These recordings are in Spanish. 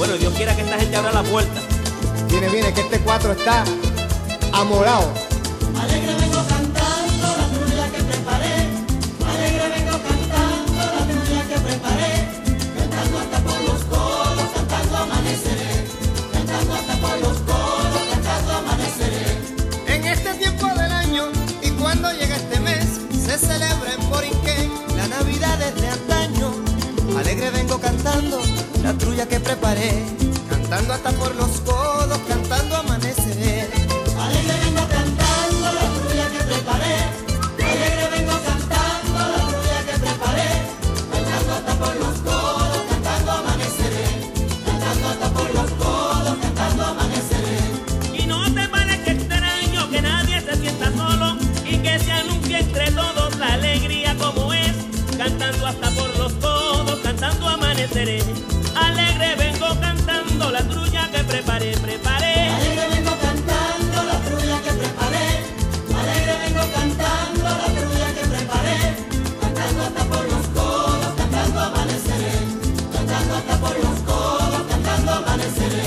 Bueno, Dios quiera que esta gente abra la puerta. Viene, que este 4 está amolado. Alegre vengo cantando la trulla que preparé. Alegre vengo cantando la trulla que preparé. Cantando hasta por los codos, cantando amaneceré. Cantando hasta por los codos, cantando amaneceré. En este tiempo del año y cuando llega este mes, se celebra en Borinquén la Navidad desde antaño. Alegre vengo cantando la trulla que preparé. Cantando hasta por los codos, cantando amaneceré. Alegre vengo cantando la trulla que preparé. Alegre vengo cantando la trulla que preparé. Cantando hasta por los codos, cantando amaneceré. Cantando hasta por los codos, cantando amaneceré. Y no te parezca extraño que nadie se sienta solo y que se anuncie entre todos la alegría como es. Cantando hasta por los codos, cantando amaneceré. Alegre vengo cantando la trulla que preparé. Alegre vengo cantando la trulla que preparé. Alegre vengo cantando la trulla que preparé. Cantando hasta por los codos, cantando amaneceré. Cantando hasta por los codos, cantando amaneceré.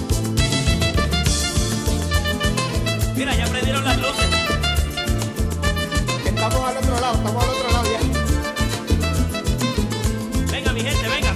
Mira, ya prendieron las luces. Estamos al otro lado ya. Venga, mi gente, venga.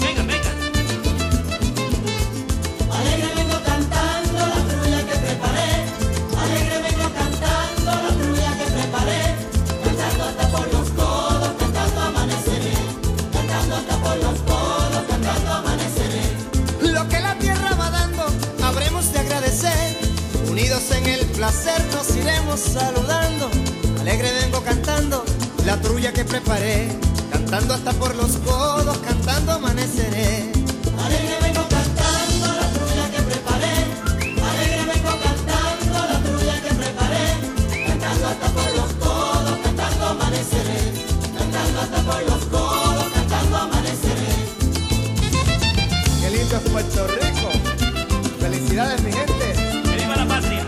Alegre vengo cantando la trulla que preparé. Alegre vengo cantando la trulla que preparé. Cantando hasta por los codos, cantando amaneceré. Cantando hasta por los codos, cantando amaneceré. Lo que la tierra va dando, habremos de agradecer. Unidos en el placer nos iremos saludando. Alegre vengo cantando la trulla que preparé. Cantando hasta por los codos, cantando amaneceré. Alegre vengo cantando la trulla que preparé. Alegre vengo cantando la trulla que preparé. Cantando hasta por los codos, cantando amaneceré. Cantando hasta por los codos, cantando amaneceré. Qué lindo es Puerto Rico. Felicidades, mi gente. ¡Que viva la patria!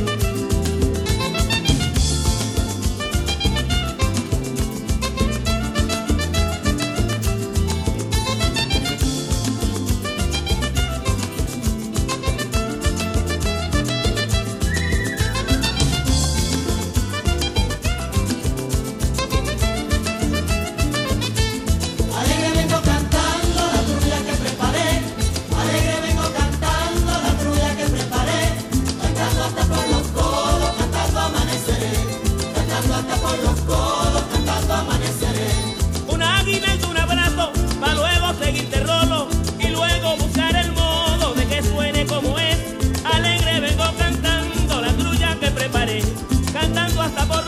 Alegre vengo cantando la trulla que preparé. Alegre vengo cantando la trulla que preparé. Cantando hasta por los codos, cantando amaneceré. Cantando hasta por los codos, cantando amaneceré. Una aguinaldo, un abrazo, para luego seguirte rolo y luego buscar el modo de que suene como es. Alegre vengo cantando la trulla que preparé. Cantando hasta por